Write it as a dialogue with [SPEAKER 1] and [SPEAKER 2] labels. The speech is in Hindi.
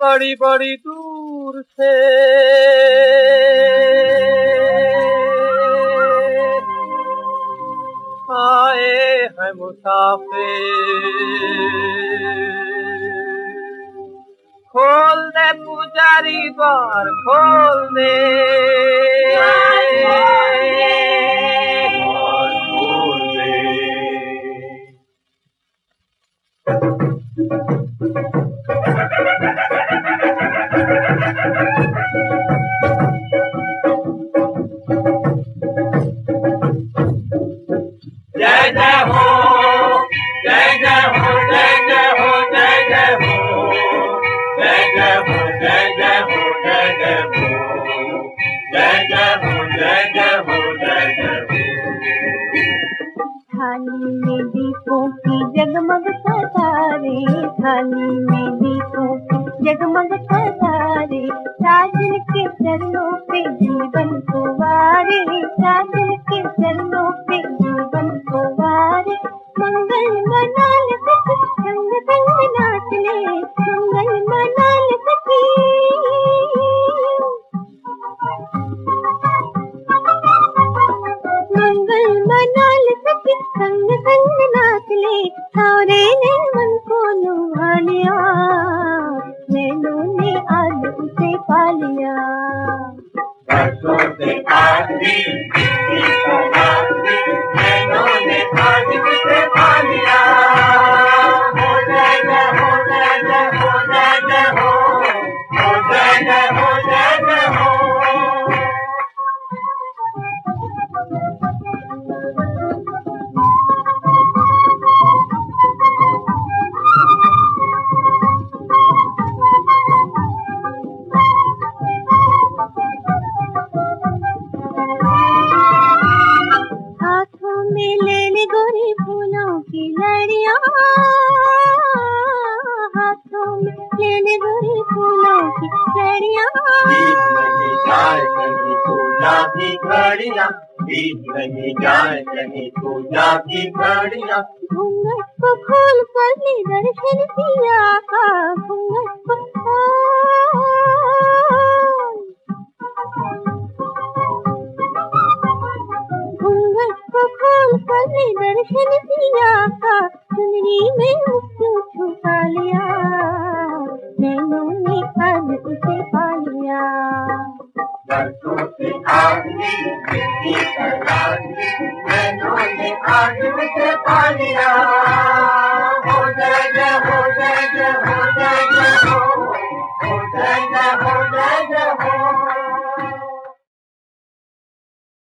[SPEAKER 1] बड़ी बड़ी दूर से आए हैं मुसाफिर। खोल दे पुजारी द्वार खोल दे, जय जय हो, जय जय हो, जय जय हो, जय जय हो, जय जय हो, जय जय हो, जय जय हो, जय जय हो, जय जय हो, जय जय हो।
[SPEAKER 2] थाली में दीपों की जगमग कतारे, थाली में दीपों की जगमग कतारे, साजन के चरणों पे जीवन को वारे, साजन के चरणों पे जीवन को वारे। मंगल मनाल सखी संग संग नाच ले, मंगल मनाल सखी, मंगल मनाल सखी संग संग नाच ले। सारे ने मन को लुभा लिया, नैनों ने आज उसे पा लिया।
[SPEAKER 1] बरसों से आती नैनों ने आज उसे पा लिया। हो जय जय हो, जय जय हो, जय जय हो, हो जय जय हो, जय जय हो।
[SPEAKER 2] हाथों में लेने गोरी फूलों की लड़ियां, हाथों में लेने गोरी फूलों की लड़ियां।
[SPEAKER 1] बीत नहीं जाए कहीं पूजा की घड़ियां, बीत नहीं जाए कहीं पूजा की घड़ियां।
[SPEAKER 2] घूंघट को खोल कर ले दर्शन किया, घूंघट को खोल, घूंघट को खोल कर ले दर्शन किया, चुनरी में उसको छुपा लिया, नैनों ने आज उसे पा लिया।
[SPEAKER 1] बरसों से आती मिट्टी का लाल, नैनों ने आज उसे पा लिया।